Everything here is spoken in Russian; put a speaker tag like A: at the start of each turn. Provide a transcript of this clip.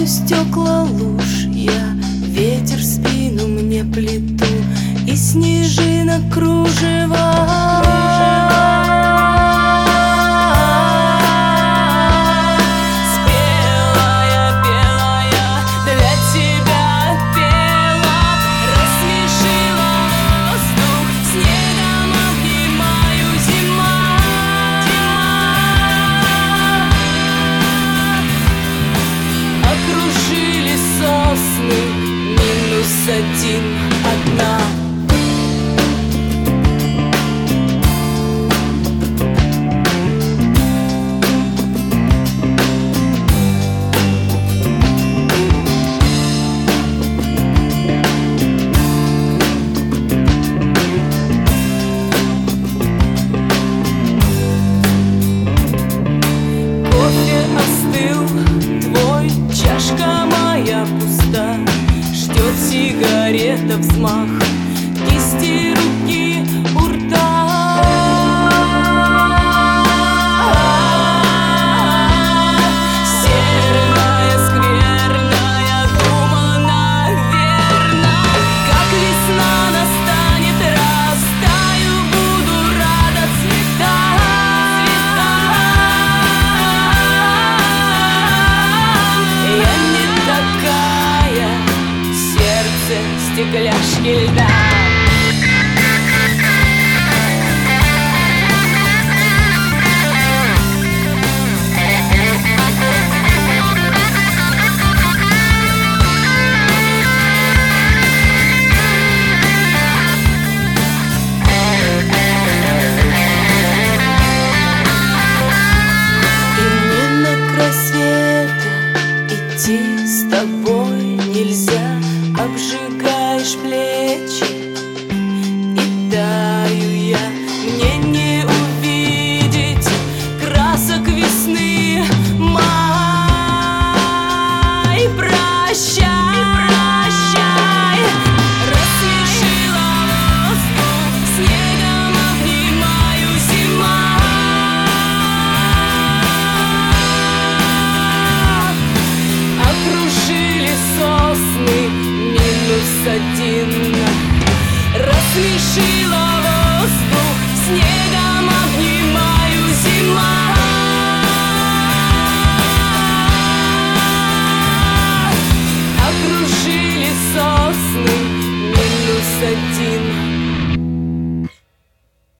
A: Складываю стекла луж я, ветер в спину мне плету, и снежинок кружева. Один, одна. Кофе остыл твой, чашка моя пуста, ждет сигарета взмах кисти руки у рта. Серная, скверная, думала, наверно, как весна настанет, растаю, буду рада цвета. Я не такая, стекляшки льда.